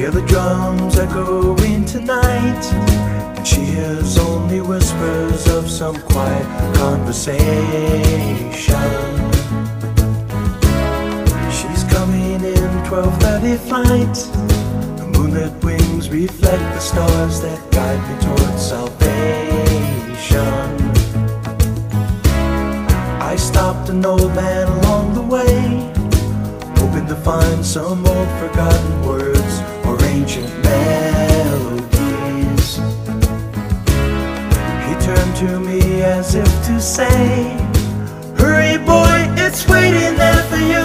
hear the drums echoing tonight, and she hears only whispers of some quiet conversation. She's coming in 12:30 flight. The moonlit wings reflect the stars that guide me towards salvation. I stopped an old man along the way, hoping to find some old forgotten words or ancient melodies. He turned to me as if to say, "Hurry boy, it's waiting there for you."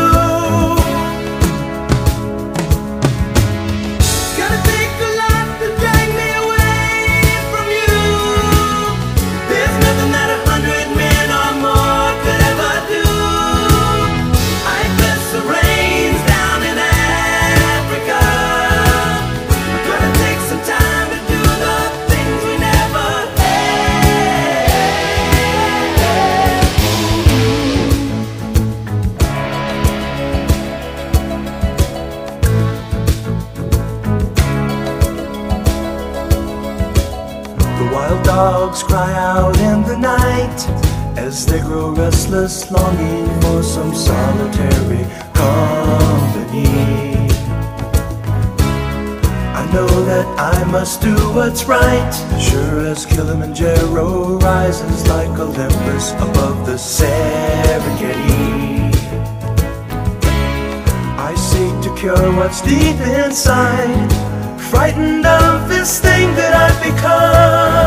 The wild dogs cry out in the night as they grow restless, longing for some solitary company. I know that I must do what's right, sure as Kilimanjaro rises like Olympus above the Serengeti. I seek to cure what's deep inside, frightened of this thing that I've become.